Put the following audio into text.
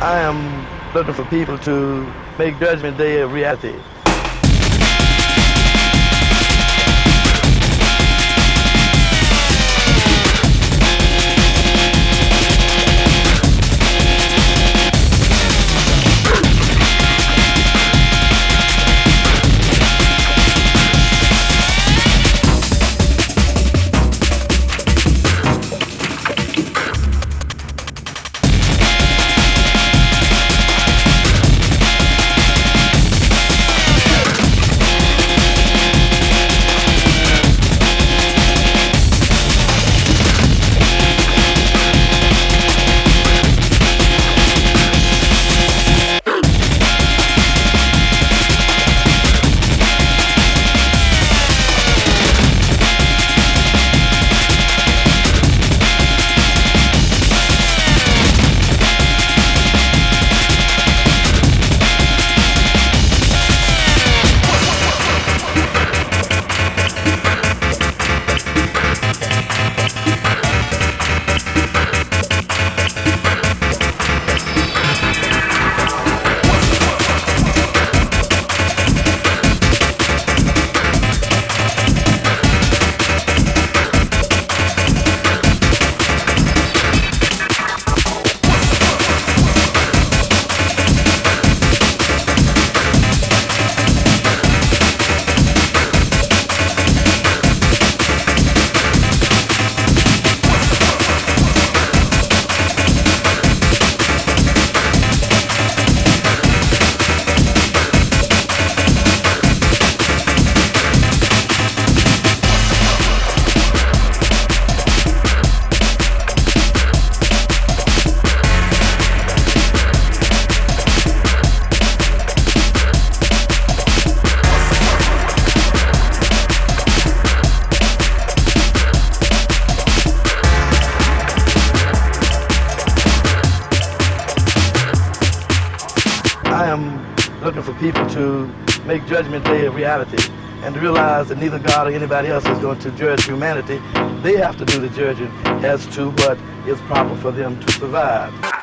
I am looking for people to make Judgment Day a reality. I am looking for people to make Judgment Day a reality and to realize that neither God or anybody else is going to judge humanity. They have to do the judging as to what is proper for them to survive.